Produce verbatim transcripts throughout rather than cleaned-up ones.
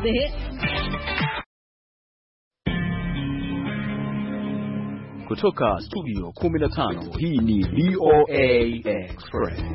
the hits. Kutoka studio kumi na tano, hii ni V O A Express.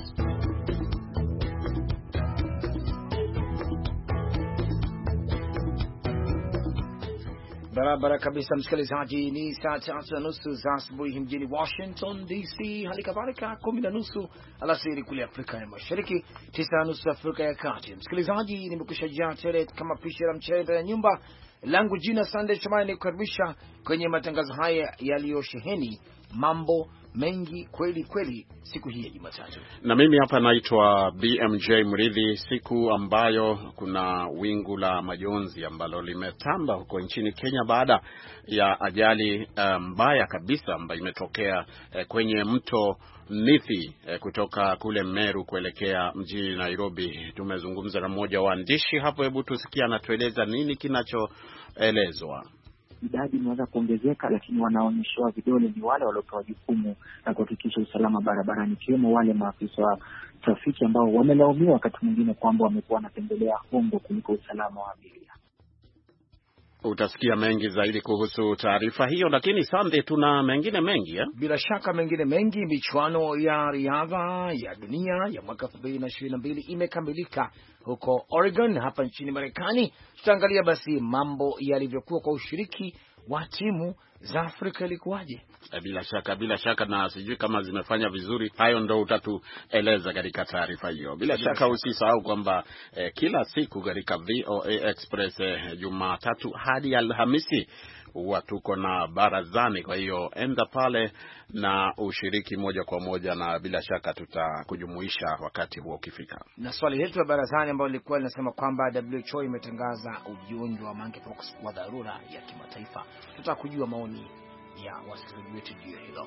Barabara kabisa msikilizaji, ni saa tatu na nusu za asubuhi mjini Washington D C, hali kadhalika kumi na nusu alasiri kule Afrika ya Mashariki, tisa na nusu Afrika ya Kati. Msikilizaji, nimekushajia tele kama pishi la mchele ndani ya nyumba langu. Jina Sunday Shomari, nikukaribisha kwenye matangazo haya yaliyosheheni mambo mengi kweli kweli siku hii ya Jumatatu. Na mimi hapa naitwa B M J Mridhi, siku ambayo kuna wingu la majonzi ambalo limetamba huko nchini Kenya baada ya ajali mbaya um, kabisa ambayo imetokea eh, kwenye mto Nithi eh, kutoka kule Meru kuelekea mjini Nairobi. Tumezungumza na mmoja wa waandishi hapo, hebu tusikia anatueleza nini kinachoelezwa. Idadi inaweza kuongezeka, lakini wanaonyeshwa vidole ni wale waliopewa jukumu na kuhakikisha usalama barabarani, ikiwemo wale maafisa wa trafiki ambao wamelaumiwa wakati mwingine kwamba wamekuwa wanatembelea hongo kuliko usalama wa abiria. Utasikia mengi zaidi kuhusu taarifa hiyo, lakini Sunday tuna mengine mengi eh? Bila shaka mengine mengi. Michuano ya riadha ya dunia ya mwaka elfu mbili na ishirini na mbili imekamilika huko Oregon hapa nchini Marekani. Tutaangalia basi mambo yalivyokuwa kwa ushiriki wa timu za Afrika ilikuwaje. Bila shaka bila shaka na sijui kama zimefanya vizuri. Hayo ndo utatueleza katika taarifa hiyo. Bila, bila shaka, shaka usisahau kwamba eh, kila siku katika V O A Express eh, Jumatatu hadi Alhamisi huwa tuko na barazani. Kwa hiyo enda pale na ushiriki moja kwa moja, na bila shaka tutakujumuisha wakati huo ukifika. Na swali letu la barazani ambalo lilikuwa linasema kwamba W H O imetangaza ugonjwa wa monkeypox wa dharura ya kimataifa. Tutakujua maoni ya wasikilizaji wetu juu ya hilo.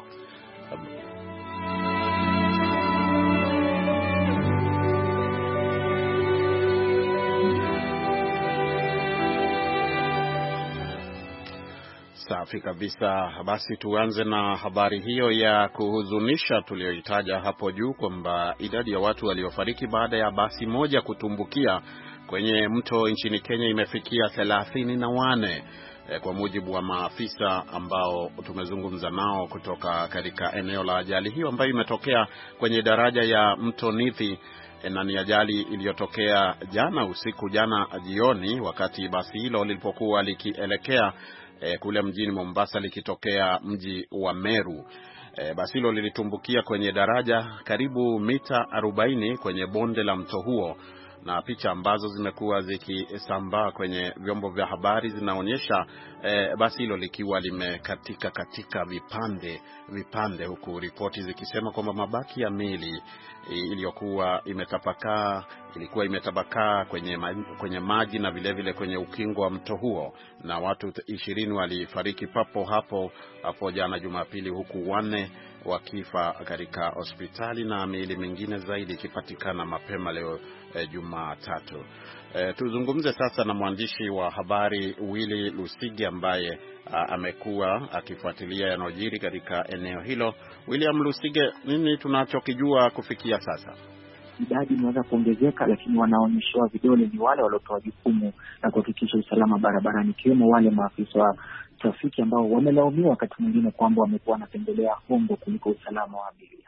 Safi kabisa. Basi tuanze na habari hiyo ya kuhuzunisha tuliyoitaja hapo juu kwamba idadi ya watu waliofariki baada ya basi moja kutumbukia kwenye mto nchini Kenya imefikia thelathini na wane. E, kwa mujibu wa maafisa ambao tumezungumza nao kutoka katika eneo la ajali hiyo ambayo imetokea kwenye daraja ya mto Nithi. E, na ni ajali iliyotokea jana usiku, jana jioni, wakati basi hilo lilipokuwa likielekea e, kule mjini Mombasa likitokea mji wa Meru. E, basi hilo lilitumbukia kwenye daraja karibu mita arobaini kwenye bonde la mto huo, na picha ambazo zimekuwa zikisambaa kwenye vyombo vya habari zinaonyesha e, basi hilo likiwa limekatika katika vipande vipande, huku ripoti zikisema kwamba mabaki ya mili iliyokuwa imetapakaa ilikuwa imetapakaa kwenye ma, kwenye maji na vile vile kwenye ukingo wa mto huo, na watu ishirini walifariki papo hapo hapo jana Jumapili, huku wanne wakifa katika hospitali na miili mingine zaidi ikipatikana mapema leo e, Jumatatu. E, tuzungumze sasa na mwandishi wa habari Willy Lusige ambaye a, amekuwa akifuatilia yanayojiri katika eneo hilo. William Lusige, nini tunachokijua kufikia sasa? Idadi inaweza kuongezeka, lakini wanaonyeshwa vidole ni wale waliopewa jukumu na kuhakikisha usalama barabarani, ikiwemo wale maafisa wa trafiki ambao wamelaumiwa wakati mwingine kwamba wamekuwa wanatembelea hongo kuliko usalama wa abiria.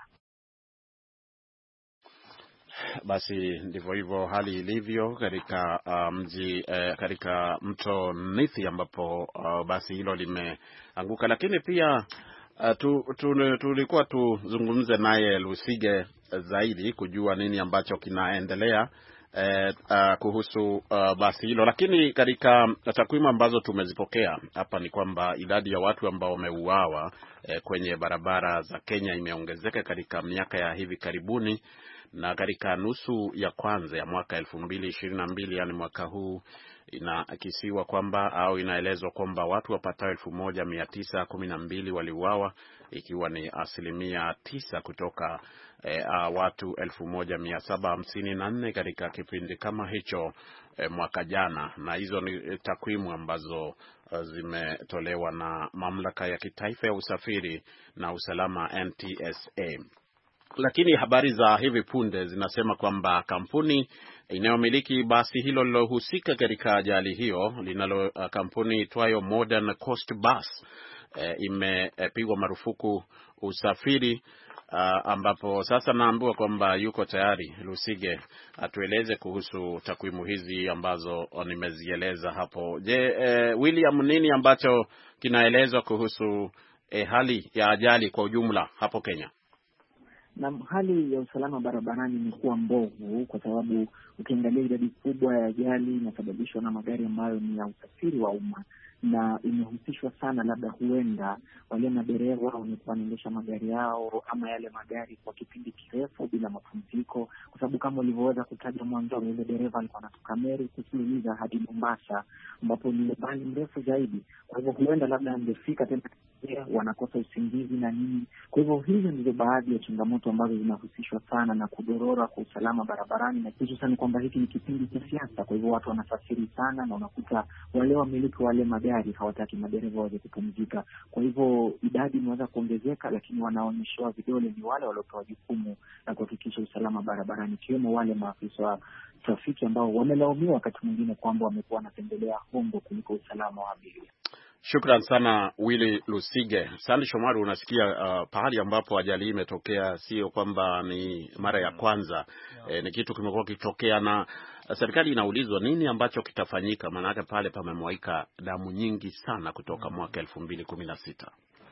Basi ndivyo hivyo hali ilivyo katika uh, mji uh, katika mto Nithi ambapo uh, basi hilo limeanguka. Lakini pia uh, tu, tu, tulikuwa tuzungumze naye Lusige zaidi kujua nini ambacho kinaendelea eh, uh, kuhusu uh, basi hilo. Lakini katika takwimu ambazo tumezipokea hapa ni kwamba idadi ya watu ambao wameuawa eh, kwenye barabara za Kenya imeongezeka katika miaka ya hivi karibuni, na katika nusu ya kwanza ya mwaka elfu mbili ishirini na mbili, yani mwaka huu, inakisiwa kwamba au inaelezwa kwamba watu wapatao elfu moja mia tisa kumi na mbili waliuawa, ikiwa ni asilimia tisa kutoka e, watu elfu moja mia saba hamsini na nne katika kipindi kama hicho e, mwaka jana. Na hizo ni takwimu ambazo zimetolewa na mamlaka ya kitaifa ya usafiri na usalama N T S A. Lakini habari za hivi punde zinasema kwamba kampuni inayomiliki basi hilo lilohusika katika ajali hiyo linalo uh, kampuni itwayo Modern Coast Bus eh, imepigwa marufuku usafiri. Uh, ambapo sasa naambiwa kwamba yuko tayari Lusige atueleze kuhusu takwimu hizi ambazo nimezieleza hapo. Je, eh, William, nini ambacho kinaelezwa kuhusu eh, hali ya ajali kwa ujumla hapo Kenya? Na hali ya usalama barabarani imekuwa mbovu kwa sababu ukiangalia idadi kubwa ya ajali inasababishwa na magari ambayo ni ya usafiri wa umma, na imehusishwa sana labda huenda wale madereva wamekuwa wanaendesha magari yao ama yale magari kwa kipindi kirefu bila mapumziko, kwa sababu kama ulivyoweza kutaja mwanzo, yule dereva alikuwa anatoka Meru kusuliza hadi Mombasa ambapo ni umbali mrefu zaidi. Kwa hivyo huenda labda angefika tena wanakosa usingizi na nini. Kwa hivyo hizo ndizo baadhi ya changamoto ambazo zinahusishwa sana na kudorora kwa usalama barabarani, na hususan kwamba hiki ni kipindi cha siasa. Kwa hivyo watu wanasafiri sana na unakuta wale wamiliki wale magari hawataki madereva waweze kupumzika. Kwa hivyo idadi inaweza kuongezeka, lakini wanaonyeshwa vidole ni wale waliopewa jukumu la kuhakikisha usalama barabarani, ikiwemo wale maafisa wa trafiki ambao wamelaumiwa wakati mwingine kwamba wamekuwa wanapendelea hongo kuliko usalama wa abiria. Shukran sana Willy Lusige. Sandi Shomari, unasikia uh, pahali ambapo ajali hii imetokea sio kwamba ni mara ya kwanza. E, ni kitu kimekuwa kitokea na uh, serikali inaulizwa nini ambacho kitafanyika, maana hata pale pamemwaika damu nyingi sana kutoka mwaka elfu mbili kumi na sita.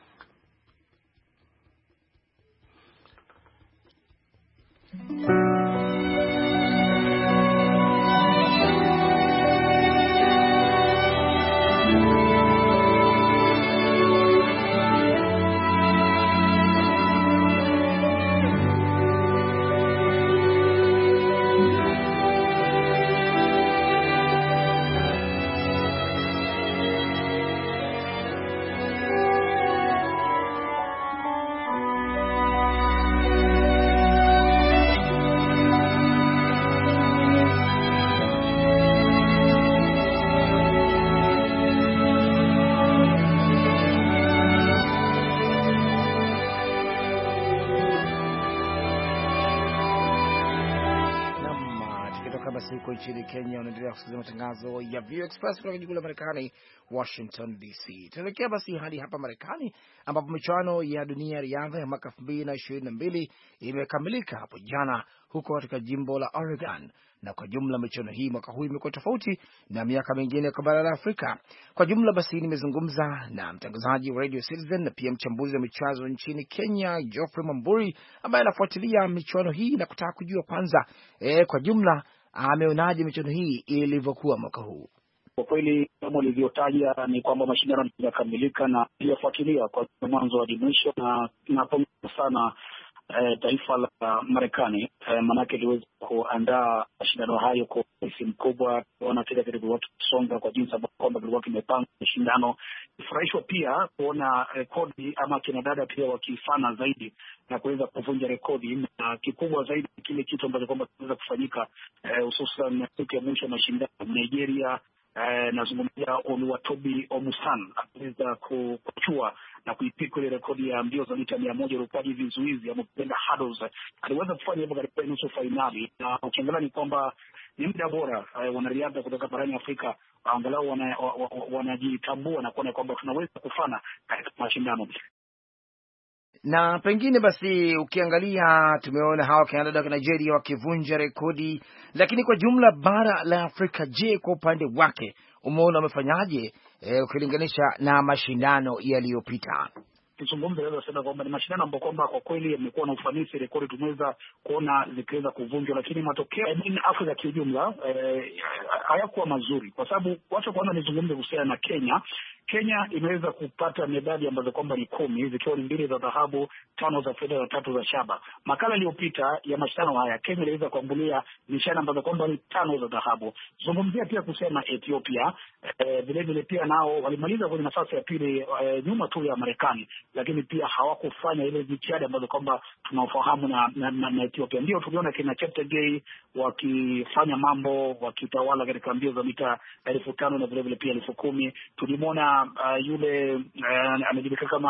Nchini Kenya unaendelea kusikiliza matangazo ya V O A Express kutoka jiji la Marekani, Washington D C. Tunaelekea basi hadi hapa Marekani ambapo michuano ya dunia ya riadha ya mwaka elfu mbili na ishirini na mbili imekamilika hapo jana huko katika jimbo la Oregon, na kwa jumla michuano hii mwaka huu imekuwa tofauti na miaka mingine kwa bara la Afrika. Kwa jumla basi nimezungumza na mtangazaji wa Radio Citizen na pia mchambuzi wa michezo nchini Kenya, Geoffrey Mamburi, ambaye anafuatilia michuano hii na kutaka kujua kwanza e, kwa jumla ameonaje michuano hii ilivyokuwa mwaka huu. Kwa kweli kama ulivyotaja ni kwamba mashindano yamekamilika na yafuatilia kwa mwanzo hadi mwisho, na napongeza sana eh, taifa la Marekani eh, manake liweza kuandaa mashindano hayo kwa ufanisi mkubwa. Wanataka karibu watu kusonga kwa jinsi ambavyo kwamba vilikuwa kimepanga mashindano. Furahishwa pia kuona rekodi ama kina dada pia wakifana zaidi na kuweza kuvunja rekodi, na kikubwa zaidi kile kitu ambacho kwamba kinaweza kufanyika hususan eh, siku ya mwisho mashindano Nigeria. Eh, nazungumzia Oluwatobi Omusan akiweza kuchua na kuipiku ile rekodi ya mbio za mita mia moja urukaji vizuizi ama kupenda hurdles. Aliweza kufanya hivyo katika nusu finali, na ukiangalia ni kwamba ni muda bora eh, wanariadha kutoka barani Afrika angalau wanajitambua wana, wana na kuona kwamba tunaweza kufana katika mashindano. Na pengine basi ukiangalia tumeona hawa Canada na Nigeria wakivunja rekodi, lakini kwa jumla bara la Afrika, je, kwa upande wake umeona wamefanyaje e, ukilinganisha na mashindano yaliyopita? Tuzungumze leo sasa kwamba ni mashindano ambayo kwamba kwa kweli yamekuwa na ufanisi, rekodi tumeweza kuona zikiweza kuvunjwa, lakini matokeo ya Afrika kiujumla eh, hayakuwa mazuri, kwa sababu watu kwanza nizungumze kuhusiana na Kenya. Kenya imeweza kupata medali ambazo kwamba ni kumi, zikiwa ni mbili za dhahabu, tano za fedha na tatu za shaba. Makala iliyopita ya mashindano haya Kenya iliweza kuambulia nishani ambazo kwamba ni tano za dhahabu. Zungumzia pia kusema Ethiopia eh, vile vile pia nao walimaliza kwenye nafasi ya pili eh, nyuma tu ya Marekani, lakini pia hawakufanya ile jitihada ambazo kwamba tunaofahamu na, na, na, na Ethiopia. Ndio tuliona kina Cheptegei wakifanya mambo, wakitawala katika mbio za mita elfu tano na vile vile pia elfu kumi. Tulimwona uh, yule uh, amejulikana kama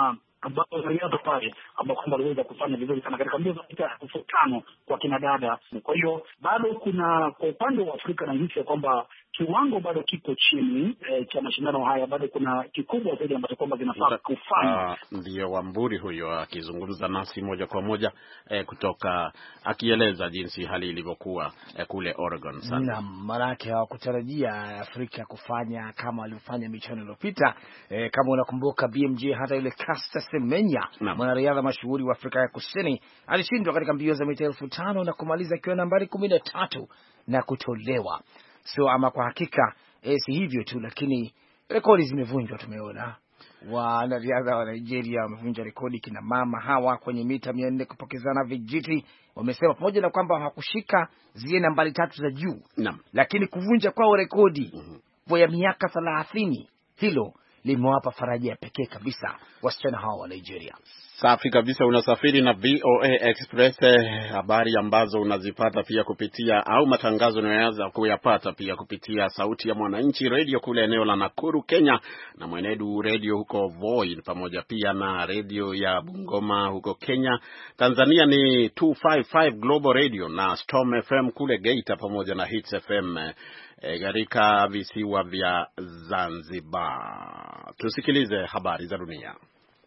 ambao wanariadha pale ambao kwamba waliweza kufanya vizuri sana katika mbio za mita elfu tano kwa kina dada. Kwa hiyo bado kuna kwa upande wa Afrika na hisi kwamba kiwango bado kiko chini e, cha mashindano haya, bado kuna kikubwa zaidi ambacho kwamba zinafaa kufanya. Uh, ndio Wamburi huyo akizungumza nasi moja kwa moja eh, kutoka akieleza jinsi hali ilivyokuwa eh, kule Oregon sana. Naam, maanake hawakutarajia Afrika kufanya kama walivyofanya michuano iliyopita. Eh, kama unakumbuka B M J, hata ile Caster Semenya mwanariadha mashuhuri wa Afrika ya Kusini alishindwa katika mbio za mita elfu tano na kumaliza akiwa nambari kumi na tatu na kutolewa. So ama kwa hakika eh, si hivyo tu, lakini rekodi zimevunjwa. Tumeona wanariadha wa Nigeria wamevunja rekodi, kina mama hawa kwenye mita mia nne kupokezana vijiti. Wamesema pamoja na kwamba hawakushika zile nambari tatu za juu, lakini kuvunja kwao rekodi mm-hmm. ya miaka thelathini, hilo limewapa faraja ya pekee kabisa wasichana hawa wa Nigeria. Safi kabisa. Unasafiri na V O A Express, habari ambazo unazipata pia kupitia au matangazo unayoweza kuyapata pia kupitia Sauti ya Mwananchi Radio kule eneo la Nakuru, Kenya, na Mwenedu Radio huko Voi, pamoja pia na radio ya Bungoma huko Kenya. Tanzania ni two fifty-five Global Radio na Storm F M kule Geita, pamoja na Hits F M katika visiwa vya Zanzibar. Tusikilize habari za dunia.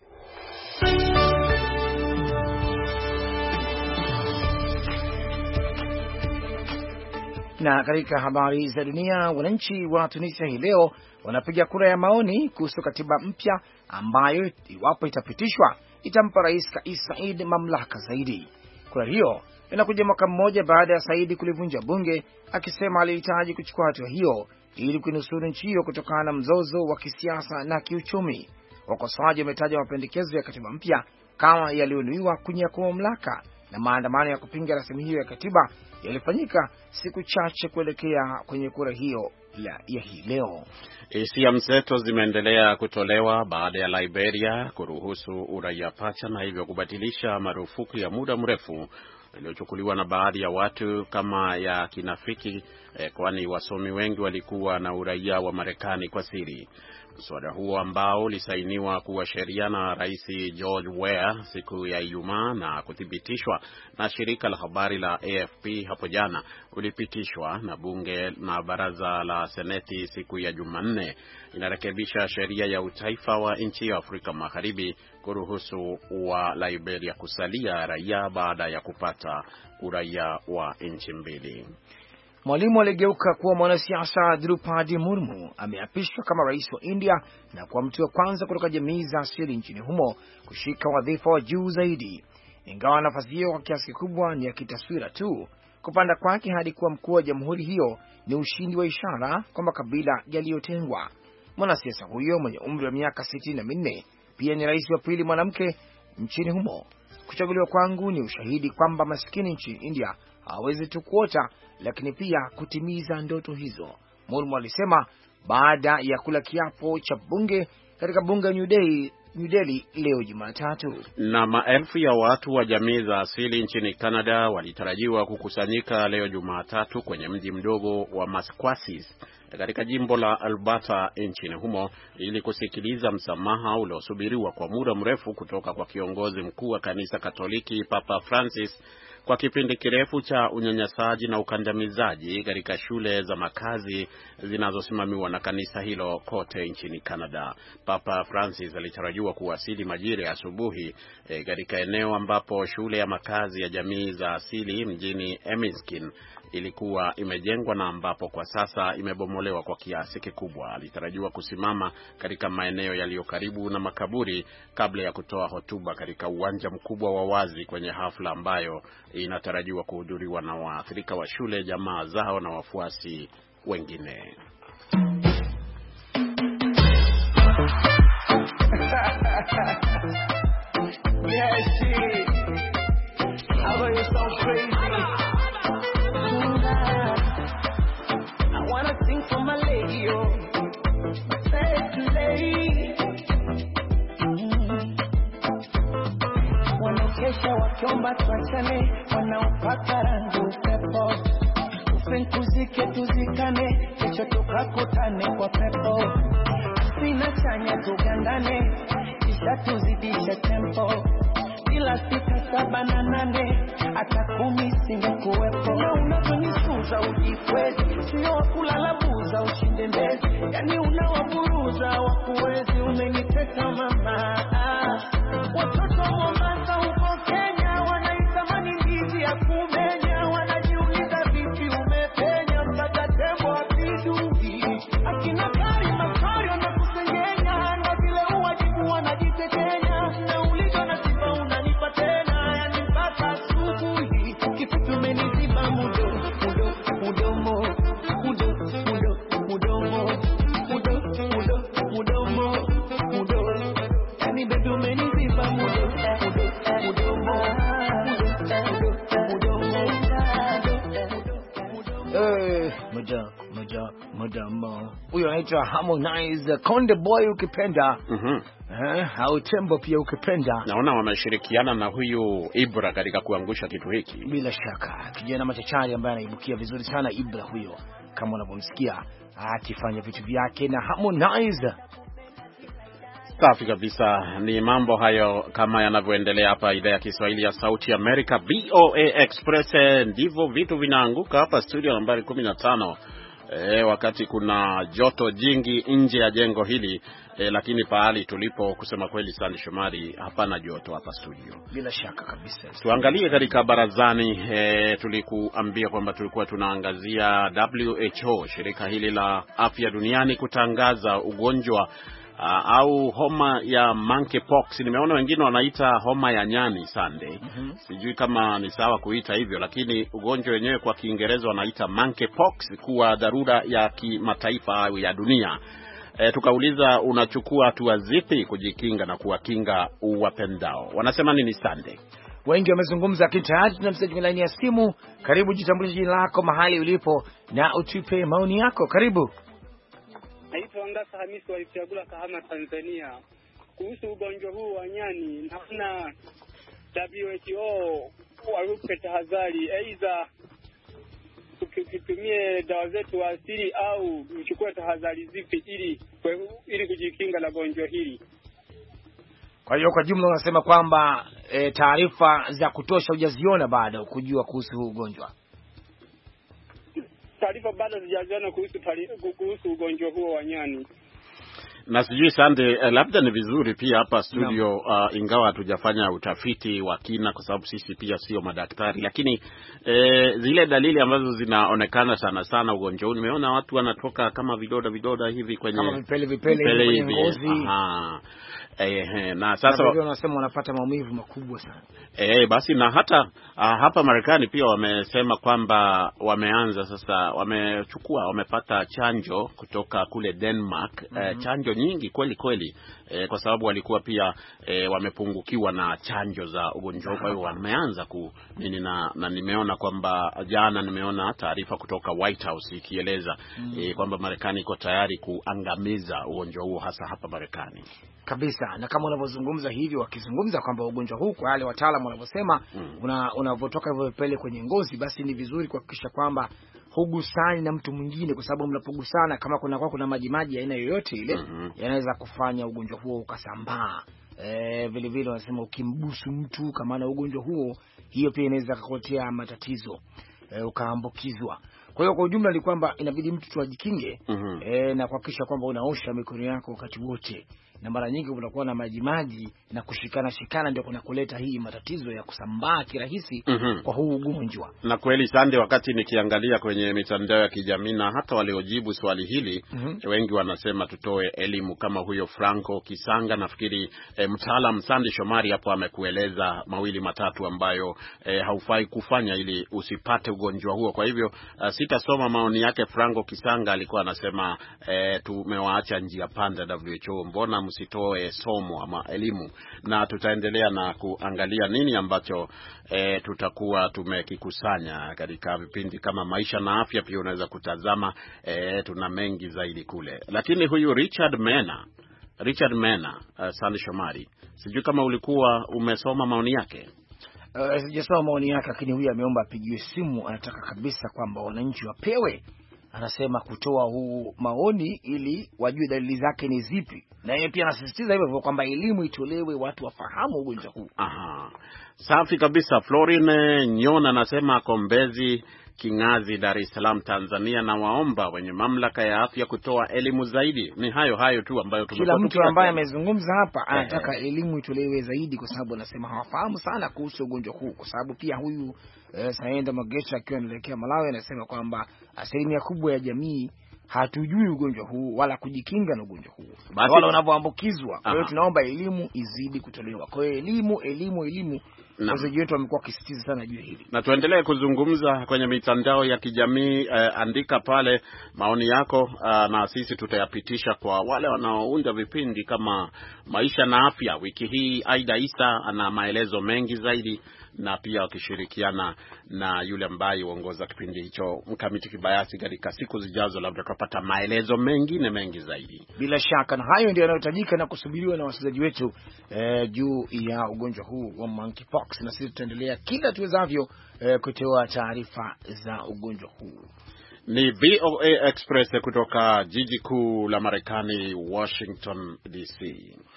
Na katika habari za dunia, wananchi wa Tunisia hii leo wanapiga kura ya maoni kuhusu katiba mpya ambayo iwapo itapitishwa itampa Rais Kais Saied mamlaka zaidi. Kura hiyo inakuja mwaka mmoja baada ya Saidi kulivunja bunge akisema alihitaji kuchukua hatua hiyo ili kuinusuru nchi hiyo kutokana na mzozo wa kisiasa na kiuchumi. Wakosoaji wametaja mapendekezo ya katiba mpya kama yaliyonuiwa kunyakua mamlaka, na maandamano ya kupinga rasimu hiyo ya katiba yalifanyika siku chache kuelekea kwenye kura hiyo la ya hii leo. Hisia mseto zimeendelea kutolewa baada ya Liberia kuruhusu uraia pacha na hivyo kubatilisha marufuku ya muda mrefu iliyochukuliwa na baadhi ya watu kama ya kinafiki, eh, kwani wasomi wengi walikuwa na uraia wa Marekani kwa siri. Mswada huo ambao ulisainiwa kuwa sheria na Rais George Weah siku ya Ijumaa na kuthibitishwa na shirika la habari la A F P hapo jana, ulipitishwa na bunge na baraza la Seneti siku ya Jumanne. Inarekebisha sheria ya utaifa wa nchi ya Afrika Magharibi kuruhusu wa Liberia kusalia raia baada ya kupata uraia wa nchi mbili. Mwalimu aliyegeuka kuwa mwanasiasa Draupadi Murmu ameapishwa kama rais wa India na kuwa mtu wa kwanza kutoka jamii za asili nchini humo kushika wadhifa wa juu zaidi. Ingawa nafasi hiyo kwa kiasi kikubwa ni ya kitaswira tu, kupanda kwake hadi kuwa mkuu wa jamhuri hiyo ni ushindi wa ishara kwa makabila yaliyotengwa. Mwanasiasa huyo mwenye umri wa miaka sitini na minne pia ni rais wa pili mwanamke nchini humo. Kuchaguliwa kwangu ni ushahidi kwamba maskini nchini India hawezi tu kuota, lakini pia kutimiza ndoto hizo, Murmu alisema baada ya kula kiapo cha bunge katika bunge New Delhi, New Delhi leo Jumatatu. Na maelfu ya watu wa jamii za asili nchini Canada walitarajiwa kukusanyika leo Jumatatu kwenye mji mdogo wa Masquasis katika jimbo la Alberta nchini humo ili kusikiliza msamaha uliosubiriwa kwa muda mrefu kutoka kwa kiongozi mkuu wa kanisa Katoliki Papa Francis kwa kipindi kirefu cha unyanyasaji na ukandamizaji katika shule za makazi zinazosimamiwa na kanisa hilo kote nchini Canada. Papa Francis alitarajiwa kuwasili majira ya asubuhi e, katika eneo ambapo shule ya makazi ya jamii za asili mjini Emiskin ilikuwa imejengwa na ambapo kwa sasa imebomolewa kwa kiasi kikubwa. Alitarajiwa kusimama katika maeneo yaliyo karibu na makaburi kabla ya kutoa hotuba katika uwanja mkubwa wa wazi kwenye hafla ambayo inatarajiwa kuhudhuriwa na waathirika wa shule, jamaa zao na wafuasi wengine. Yeah, shit. I know you're so crazy. I wanna sing for my lady, yo. Sexy lady. Wanakesha wakiomba tuachane, wanaupaka rangi upepo. Upenkuzike tuzikane, kesho tukakutane kwa pepo. Sina chanya tugandane, zidisha tuzidisha tempo, ila sita saba na nane hata kumi singekuwepo. Na unaponisuza ujikwezi, sio kulala buza ushinde mbezi, yani unawaburuza wakuwezi. Umeniteka mama, watoto wa Mombasa huko Kenya wanaitamani ndizi ya kumenya, wanajiuliza vipi umepenya mpaka tembo apidui. Akina kari makari wanakusengenya, na vile uwajibu wanajitekenya, na ulizo na sifa unanipa tena, yani mpaka asubuhi. Kifupi umeniziba mudo, mudo, mudomo, mudo, mudo, mudomo, mudo, mudo, mudomo, mudo, yani baby umeniziba mudo, mudo, mudomo, mudo, mudomo, eh, mudo, mudo, mudomo. Huyo anaitwa Harmonize, Konde Boy ukipenda. Mhm. Eh, au Tembo pia ukipenda. Naona wameshirikiana na huyu Ibra katika kuangusha kitu hiki. Bila shaka kijana machachari ambaye anaibukia vizuri sana Ibra huyo, kama unavyomsikia akifanya vitu vyake na Harmonize. Safi kabisa, ni mambo hayo kama yanavyoendelea hapa idhaa ya Kiswahili ya Sauti America V O A Express. Ndivyo vitu vinaanguka hapa studio nambari kumi na tano. E, wakati kuna joto jingi nje ya jengo hili e, lakini pahali tulipo kusema kweli Sandi Shomari hapana joto hapa studio. Bila shaka kabisa. Tuangalie katika barazani. E, tulikuambia kwamba tulikuwa tunaangazia W H O, shirika hili la afya duniani, kutangaza ugonjwa Uh, au homa ya monkeypox. Nimeona wengine wanaita homa ya nyani Sunday. Mm-hmm. Sijui kama ni sawa kuita hivyo, lakini ugonjwa wenyewe kwa Kiingereza wanaita monkeypox, kuwa dharura ya kimataifa au ya dunia. E, tukauliza unachukua hatua zipi kujikinga na kuwakinga uwapendao. Wanasema nini Sunday? Wengi wamezungumza kitayari. Tunamsaidia kwenye line ya simu. Karibu, jitambulishe jina lako, mahali ulipo na utupe maoni yako. Karibu. Naitwa Ngasa Hamisi wa Ifiagula, Kahama, Tanzania. Kuhusu ugonjwa huu wa nyani, naona W H O warupe tahadhari, aidha tukitumie dawa zetu asili au uchukue tahadhari zipi ili ili kujikinga na gonjwa hili. Kwa hiyo kwa jumla unasema kwamba e, taarifa za kutosha hujaziona bado kujua kuhusu huu ugonjwa? Taarifa bado sijaziona kuhusu kuhusu ugonjwa huo wa nyani. Na sijui Sande, eh, labda ni vizuri pia hapa studio uh, ingawa hatujafanya utafiti wa kina kwa sababu sisi pia sio madaktari, lakini eh, zile dalili ambazo zinaonekana sana sana ugonjwa huu, nimeona watu wanatoka kama vidoda vidoda hivi kwenye kama vipele vipele kwenye ngozi. Aha. Eh, na sasa na wanasema wanapata maumivu makubwa sana. Eh, basi na hata uh, hapa Marekani pia wamesema kwamba wameanza sasa, wamechukua wamepata chanjo kutoka kule Denmark. Mm-hmm. Eh, chanjo nyingi kweli kweli, eh, kwa sababu walikuwa pia eh, wamepungukiwa na chanjo za ugonjwa. Kwa hiyo wameanza ku nini na, na nimeona kwamba jana nimeona taarifa kutoka White House ikieleza mm-hmm. eh, kwamba Marekani iko tayari kuangamiza ugonjwa huo hasa hapa Marekani. Kabisa. Na kama unavyozungumza hivyo, wakizungumza kwamba ugonjwa huu kwa wale wataalamu wanavyosema mm. una unavotoka hivyo vipele kwenye ngozi, basi ni vizuri kuhakikisha kwamba hugusani na mtu mwingine, kwa sababu mnapogusana kama kuna kwa kuna maji maji aina yoyote ile mm-hmm. yanaweza kufanya ugonjwa huo ukasambaa. Eh, vile vile wanasema ukimbusu mtu kama ana ugonjwa huo, hiyo pia inaweza kukuletea matatizo, eh, ukaambukizwa. Kwa hiyo kwa ujumla ni kwamba inabidi mtu tuajikinge mm-hmm. eh, na kuhakikisha kwamba unaosha mikono yako wakati wote. Na mara nyingi unakuwa na maji maji na kushikana shikana, ndio kuna kuleta hii matatizo ya kusambaa kirahisi mm-hmm. kwa huu ugonjwa. Na kweli Sande, wakati nikiangalia kwenye mitandao ya kijamii na hata waliojibu swali hili mm-hmm. wengi wanasema tutoe elimu, kama huyo Franco Kisanga. Nafikiri e, mtaalamu Sande Shomari hapo amekueleza mawili matatu ambayo e, haufai kufanya ili usipate ugonjwa huo. Kwa hivyo uh, sitasoma maoni yake. Franco Kisanga alikuwa anasema e, tumewaacha njia panda W H O, mbona msitoe somo ama elimu, na tutaendelea na kuangalia nini ambacho e, tutakuwa tumekikusanya katika vipindi kama maisha na afya. Pia unaweza kutazama e, tuna mengi zaidi kule. Lakini huyu Richard Mena Richard Mena uh, Sandi Shomari, sijui kama ulikuwa umesoma maoni yake. Uh, sijasoma maoni yake, lakini huyu ameomba apigiwe simu, anataka kabisa kwamba wananchi wapewe anasema kutoa huu maoni ili wajue dalili zake ni zipi, na yeye pia anasisitiza hivyo kwamba elimu itolewe, watu wafahamu ugonjwa huu. Aha, safi kabisa. Florine Nyona anasema Kombezi Kingazi, Dar es Salaam, Tanzania, na waomba wenye mamlaka ya afya kutoa elimu zaidi. Ni hayo hayo tu ambayo tumekuwa kila mtu ambaye amezungumza hapa anataka elimu itolewe zaidi, kwa sababu anasema hawafahamu sana kuhusu ugonjwa huu, kwa sababu pia huyu eh, Saenda Magesha akiwa anaelekea Malawi anasema kwamba asilimia kubwa ya jamii hatujui ugonjwa huu wala kujikinga na ugonjwa huu wala unavyoambukizwa. Kwa hiyo tunaomba elimu izidi kutolewa. Kwa hiyo elimu elimu elimu wazazi wetu wamekuwa kisitiza sana juu hili. Na tuendelee kuzungumza kwenye mitandao ya kijamii. Eh, andika pale maoni yako, eh, na sisi tutayapitisha kwa wale wanaounda vipindi kama Maisha na Afya. Wiki hii Aida Isa ana maelezo mengi zaidi, na pia wakishirikiana na yule ambaye huongoza kipindi hicho Mkamiti Kibayasi. Katika siku zijazo labda tutapata maelezo mengine mengi zaidi. Bila shaka, na hayo ndio yanayotajika na kusubiriwa na wasikilizaji wetu eh, juu ya ugonjwa huu wa monkeypox, na sisi tutaendelea kila tuwezavyo eh, kutoa taarifa za ugonjwa huu. Ni V O A Express kutoka jiji kuu la Marekani, Washington D C.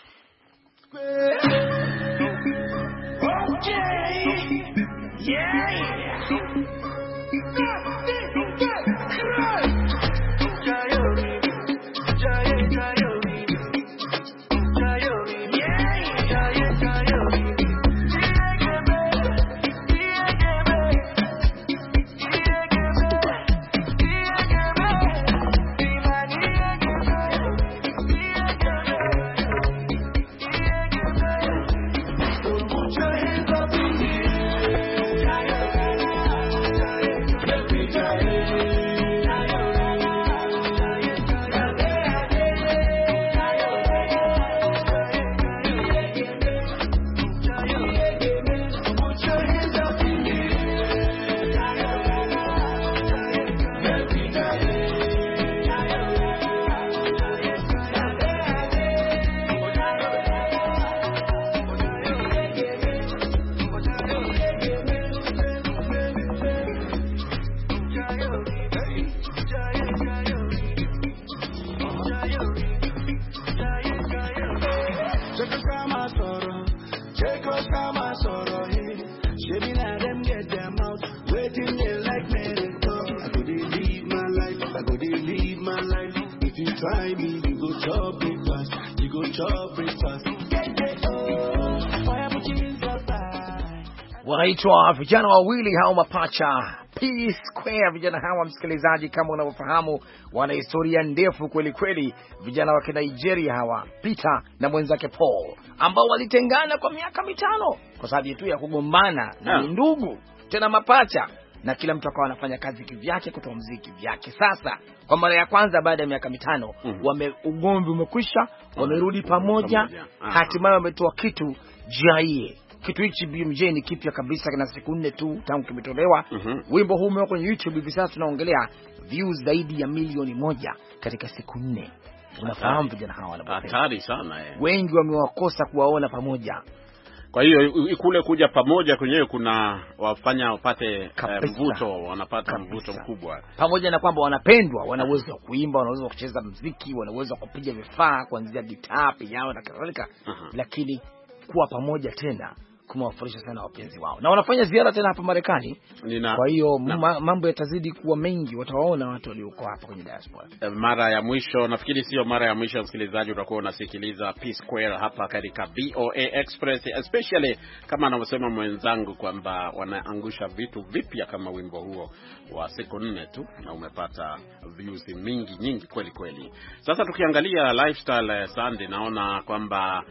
Wanaitwa vijana wawili hao mapacha P Square. Vijana hawa, msikilizaji, kama unavyofahamu, wana historia ndefu kweli kweli. Vijana wa Nigeria hawa, Peter na mwenzake Paul, ambao walitengana kwa miaka mitano kwa sababu tu ya kugombana, na ndugu tena mapacha, na kila mtu akawa anafanya kazi kivyake, kutoa muziki vyake. Sasa kwa mara ya kwanza baada ya miaka mitano mm -hmm. wame ugomvi umekwisha, wamerudi pamoja, hatimaye wametoa kitu Jaie. Kitu hichi B M J ni kipya kabisa, kina siku nne tu tangu kimetolewa. Mm -hmm. Wimbo huu umewekwa kwenye YouTube hivi sasa tunaongelea views zaidi ya milioni moja katika siku nne. Unafahamu vijana hawa wanapenda. Hatari sana eh. Wengi wamewakosa kuwaona pamoja. Kwa hiyo kule kuja pamoja kwenyewe kuna wafanya wapate mvuto, eh, wanapata mvuto mkubwa. Pamoja na kwamba wanapendwa, wana uwezo wa kuimba, wana uwezo wa kucheza muziki, wana uwezo wa kupiga vifaa kuanzia gitaa, piano na kadhalika. Uh -huh. Lakini kuwa pamoja tena kumewafurahisha sana wapenzi wao, na wanafanya ziara tena hapa Marekani. Kwa hiyo mambo yatazidi kuwa mengi, watawaona watu walioko hapa kwenye diaspora. Mara ya mwisho, nafikiri sio mara ya mwisho, msikilizaji, utakuwa unasikiliza P Square hapa katika V O A Express, especially kama anavyosema mwenzangu kwamba wanaangusha vitu vipya kama wimbo huo wa siku nne tu, na umepata views mingi nyingi kweli kweli. Sasa tukiangalia lifestyle Sunday, naona kwamba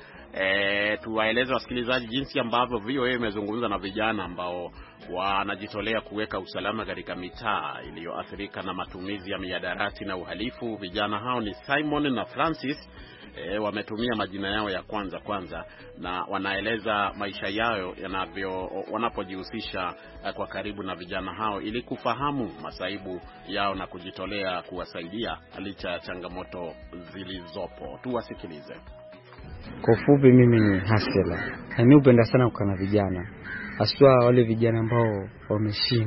E, tuwaeleze wasikilizaji jinsi ambavyo V O A imezungumza na vijana ambao wanajitolea kuweka usalama katika mitaa iliyoathirika na matumizi ya mihadarati na uhalifu. Vijana hao ni Simon na Francis. E, wametumia majina yao ya kwanza kwanza, na wanaeleza maisha yao yanavyo wanapojihusisha kwa karibu na vijana hao ili kufahamu masaibu yao na kujitolea kuwasaidia licha ya changamoto zilizopo. Tuwasikilize. Kwa ufupi, mimi ni Hasela. Mimi hupenda sana kukaa na vijana, haswa wale vijana ambao wameshinda.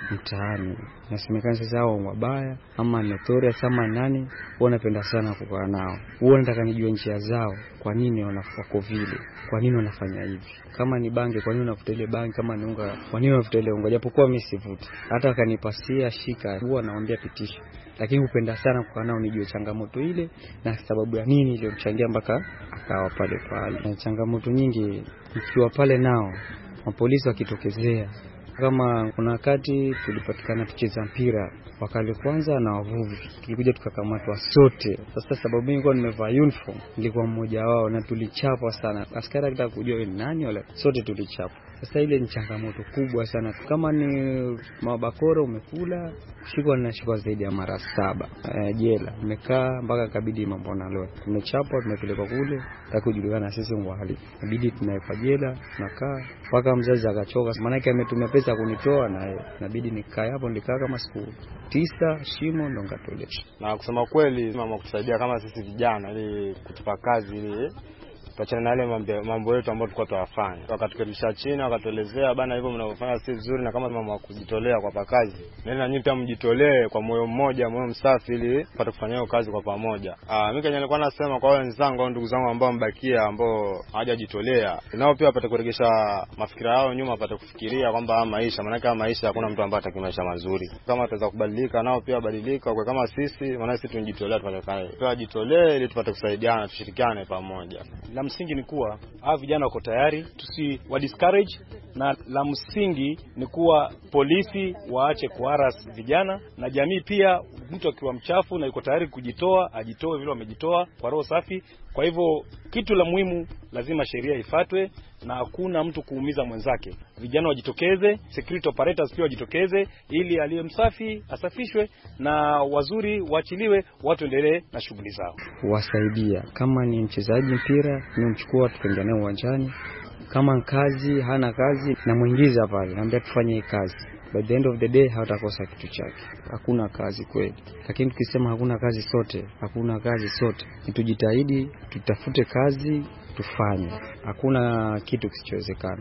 mtaani. Nasemekana sasa hao wabaya ama notorious ama nani, wanapenda sana kukaa nao. Wao nataka nijue njia zao, kwa nini wanafako vile, kwa nini wanafanya hivi. Kama ni bange, kwa nini unavuta ile bange? Kama ni unga, kwa nini unavuta ile unga? Japokuwa mimi sivuti, hata akanipasia shika, huwa naambia pitisha, lakini upenda sana kukaa nao nijue changamoto ile na sababu ya nini ile mchangia mpaka akawa pale pale. Na changamoto nyingi ikiwa pale nao mapolisi wakitokezea, kama kuna wakati tulipatikana tucheza mpira wakale kwanza na wavuvi, tulikuja tukakamatwa sote. Sasa sababu mimi nilikuwa nimevaa uniform, nilikuwa mmoja wao na tulichapwa sana. Askari akitaka kujua wewe ni nani, wala sote tulichapwa. Sasa ile ni changamoto kubwa sana. Kama ni mabakora umekula, shikwa na shikwa zaidi ya mara saba e, jela nimekaa mpaka kabidi mambo na leo tumechapwa, tumepelekwa kule takujulikana sisi ngwali, inabidi tunaipa jela, tunakaa mpaka mzazi akachoka, maana yake ametumia pesa kunitoa, na inabidi nikae hapo. Nikaa kama siku tisa shimo ndo ngatolesha. Na kusema kweli mama kutusaidia kama sisi vijana ili kutupa kazi ili tuachane na yale mambo yetu ambayo tulikuwa tunafanya. Wakatukelisha chini, wakatuelezea bana, hivyo mnavyofanya si vizuri, na kama mama kujitolea kwa pakazi, na nyinyi pia mjitolee kwa moyo mmoja, moyo msafi, ili tupate kufanya hiyo kazi kwa pamoja. Ah, mimi kenye nilikuwa nasema kwa wenzangu au ndugu zangu ambao mbakia, ambao hawajajitolea, nao pia wapate kuregesha mafikira yao nyuma, wapate kufikiria kwamba maisha, maana kama maisha hakuna mtu ambaye ataki maisha mazuri. Kama ataweza kubadilika, nao pia badilika kwa kama sisi, maana sisi tunjitolea, tufanye pia jitolee ili tupate kusaidiana, tushirikiane pamoja. La msingi ni kuwa hao vijana wako tayari, tusi wa discourage, na la msingi ni kuwa polisi waache kuharas vijana, na jamii pia, mtu akiwa mchafu na yuko tayari kujitoa, ajitoe vile wamejitoa kwa roho safi. Kwa hivyo kitu la muhimu, lazima sheria ifuatwe na hakuna mtu kuumiza mwenzake. Vijana wajitokeze, security operators pia wajitokeze, ili aliye msafi asafishwe na wazuri waachiliwe, watu endelee na shughuli zao. Wasaidia kama ni mchezaji mpira, ni mchukua tukaenda naye uwanjani. Kama kazi hana kazi, na muingiza pale, naambia tufanye kazi. By the end of the day hatakosa kitu chake. Hakuna kazi kweli. Lakini tukisema hakuna kazi sote, hakuna kazi sote, tujitahidi, tutafute kazi, tufanye. Hakuna kitu kisichowezekana.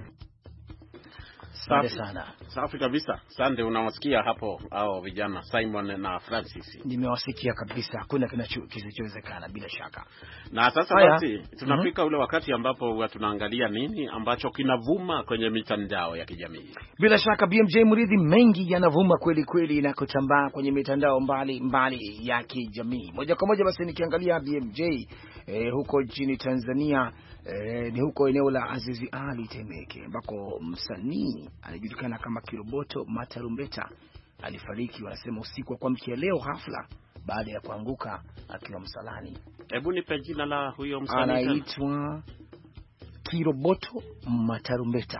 Safi sana. Safi kabisa. Sande, unawasikia hapo hao vijana Simon na Francis? Nimewasikia kabisa. Hakuna kinachowezekana bila shaka. Na sasa basi tunafika mm-hmm. ule wakati ambapo tunaangalia nini ambacho kinavuma kwenye mitandao ya kijamii. Bila shaka B M J Muridhi, mengi yanavuma kweli kweli na kutambaa kwenye mitandao mbali mbali ya kijamii. Moja kwa moja basi nikiangalia B M J eh, huko nchini Tanzania, eh, ni huko eneo la Azizi Ali Temeke, ambako msanii anajulikana kama Kiroboto Matarumbeta alifariki, wanasema usiku wa kuamkia leo hafla, baada ya kuanguka akiwa msalani. Hebu nipe jina la huyo msanii. Anaitwa Kiroboto Matarumbeta.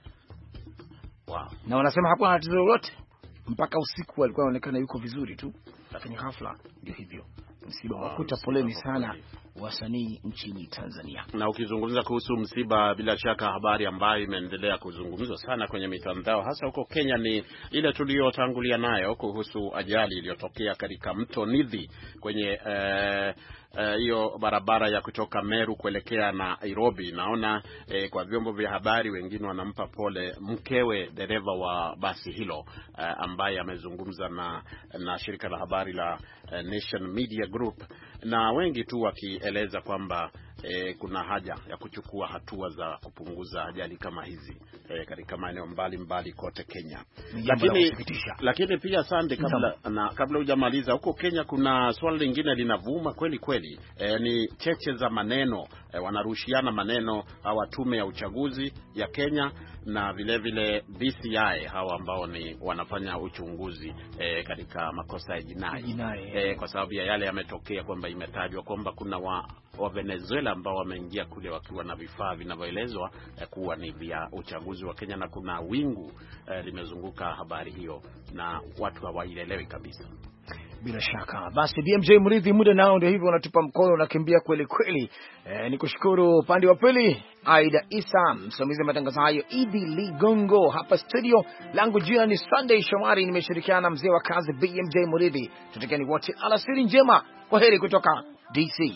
Wow. Na wanasema hakuwa na tatizo lolote mpaka usiku, alikuwa anaonekana yuko vizuri tu, lakini hafla ndio hivyo. Msiba wakuta, poleni sana wasanii nchini Tanzania. Na ukizungumza kuhusu msiba, bila shaka habari ambayo imeendelea kuzungumzwa sana kwenye mitandao hasa huko Kenya ni ile tuliyotangulia nayo kuhusu ajali iliyotokea katika mto Nithi kwenye eh, hiyo uh, barabara ya kutoka Meru kuelekea na Nairobi. Naona eh, kwa vyombo vya habari wengine wanampa pole mkewe dereva wa basi hilo, uh, ambaye amezungumza na na shirika la habari la uh, Nation Media Group, na wengi tu wakieleza kwamba E, kuna haja ya kuchukua hatua za kupunguza ajali kama hizi e, katika maeneo mbalimbali kote Kenya. Lakini lakini pia Sande, kabla na kabla hujamaliza, huko Kenya kuna swali lingine linavuma kweli kweli, e, ni cheche za maneno, e, wanarushiana maneno hawa tume ya uchaguzi ya Kenya na vile vile B C I, hawa ambao ni wanafanya uchunguzi e, katika makosa ya jinai, e, kwa sababu ya yale yametokea kwamba imetajwa kwamba kuna wa, wa Venezuela ambao wameingia kule wakiwa na vifaa vinavyoelezwa eh, kuwa ni vya uchaguzi wa Kenya, na kuna wingu eh, limezunguka habari hiyo na watu hawaielewi kabisa. Bila shaka basi B M J Muridhi, muda nao ndio hivyo unatupa mkono, unakimbia kweli kweli. E, nikushukuru upande wa pili Aida Isa, msimamizi matangazo hayo Idi Ligongo, hapa studio langu jina ni Sunday Shomari, nimeshirikiana na mzee wa kazi B M J Muridhi. Tutakeni wote alasiri njema, kwaheri kutoka D C.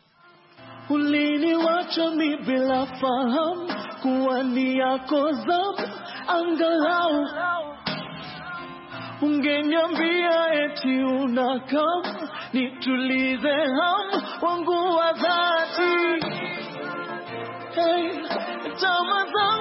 Uliniwacha mi bila fahamu kuwa ni yako zamu, angalau ungeniambia eti unakam nitulize ham wangu wa dhati. Hey, tamaza